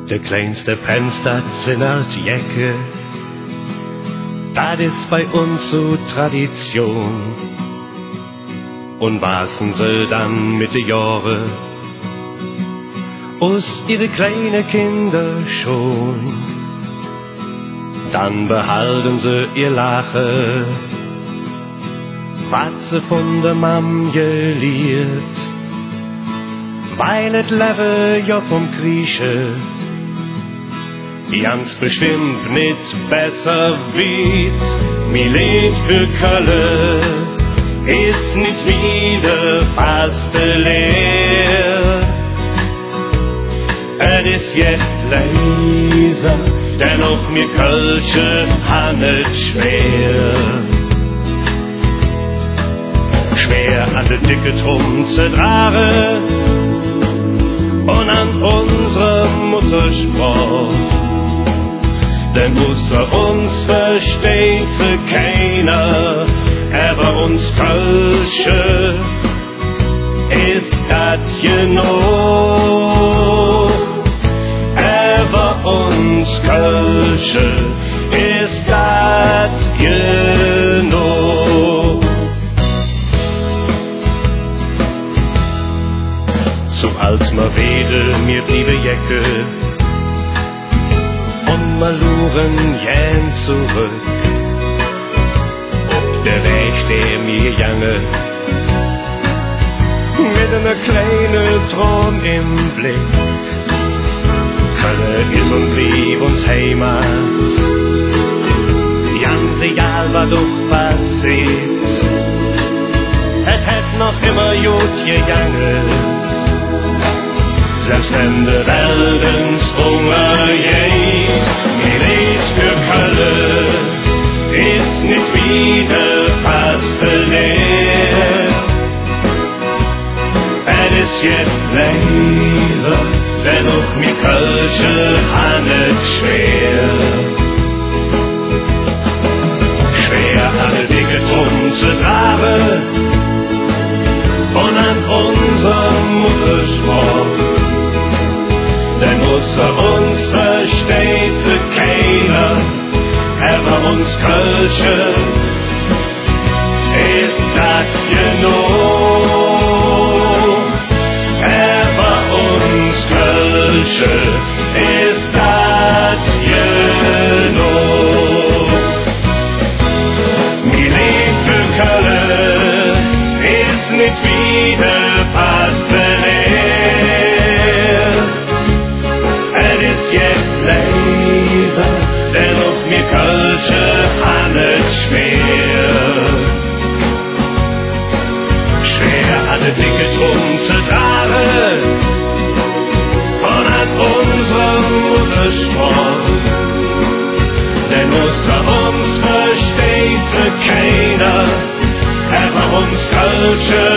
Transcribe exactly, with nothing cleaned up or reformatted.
De kleinste Fenster sind als Jacke, das ist bei uns so Tradition. Und wasen sie dann mit den Jahren aus ihre kleine Kinder schon, dann behalten sie ihr Lachen, was sie von der Mam gelehrt, weil et Leben ja vom Grieche ganz bestimmt nicht besser wird. Mi lebt für Köln, ist nicht wieder fast leer. Es ist jetzt leiser, dennoch mir Kölsche han es schwer. Schwer an de dicke Drum zu tragen und an unsere Muttersprache. Denn außer uns versteht sie keiner, aber uns Kölsche ist das genug. Aber uns Kölsche ist das genug. So als ma wede mir bliebe Jacke und mal luren jen zurück. Auf der Weg der mir jange, mit einer kleinen Traum im Blick. Köln ist und blieb uns Heimat, ganz egal was doch passiert. Es hat noch immer gut gegangen, selbst wenn der Weltenshunger geht. Mir lebt für Köln, ist nicht wieder fast leer. Es ist jetzt leiser, dennoch mir Kölsche han es schwer. Schwer alle Dinge drum zu tragen und an unser Muttersprache. Denn außer uns versteht keiner, aber uns Kölsche ist das genug. Aber uns Kölsche ist das genug. Mir lebt für Köln, ist nicht wieder fast leer. Es ist jetzt leiser, dennoch mir Kölsche han es schwer. Schwer alle Dinge drum zu tragen und an unserem Muttersprache. Denn außer uns versteht keiner, aber uns Kölsche